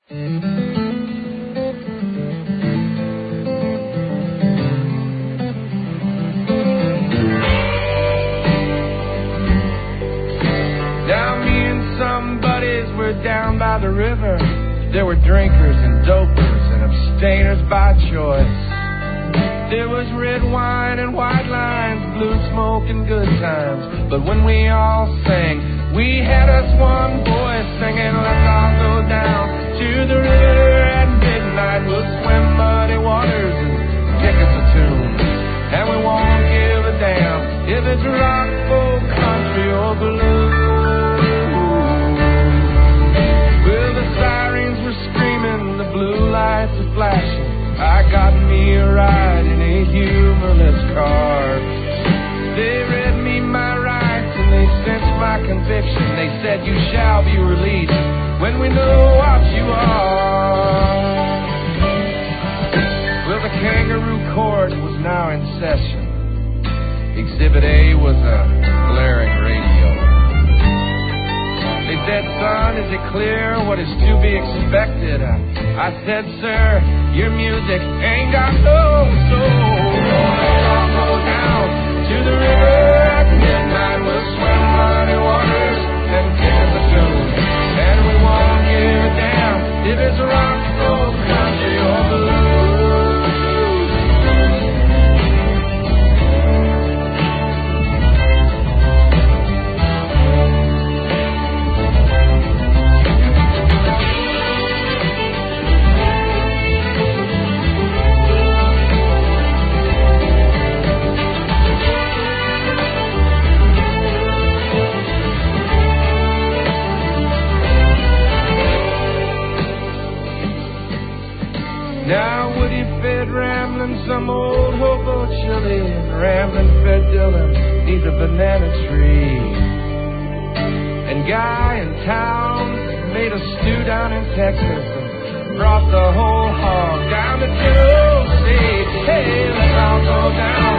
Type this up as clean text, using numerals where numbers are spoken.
Now me and some buddies were down by the river. There were drinkers and dopers and abstainers by choice. There was red wine and white lines, blue smoke and good times. But when we all sang, we had us one voice singing, let's all go down to the river at midnight. We'll swim muddy waters and kick us a tune. And we won't give a damn if it's rock, folk, country, or blues. Well, the sirens were screaming, the blue lights were flashing. I got me a ride in a humorless car. They read me my rights and they cinched my conviction. They said you shall be released when we know what you are. Well, the kangaroo court was now in session. Exhibit A was a blaring radio. They said, son, is it clear what is to be expected? I said, sir, your music ain't got no soul. Let's all go down to the river at midnight. We'll swim muddy waters and kick us a tune. And we won't give a damn if it's rock, folk, country, or blues. Now Woody fed Ramblin' some old hobo chili, and Ramblin' fed Dylan neath a banana tree. And Guy in town made a stew down in Texas and brought the whole hog down to Tennessee. Hey, let's all go down